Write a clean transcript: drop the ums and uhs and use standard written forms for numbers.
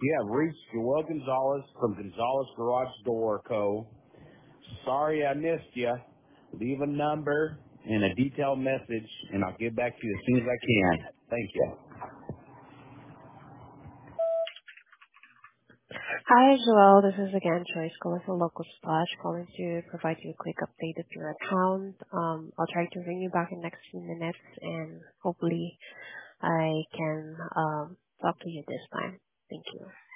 You have reached Joel Gonzalez from Gonzalez Garage Door Co. Sorry I missed you. Leave a number and a detailed message, and I'll get back to you as soon as I can. Thank you. Hi, Joel. This is again Joyce calling from Local Splash, calling to provide you a quick update of your account. I'll try to ring you back in the next few minutes, and hopefully I can talk to you this time. Thank you.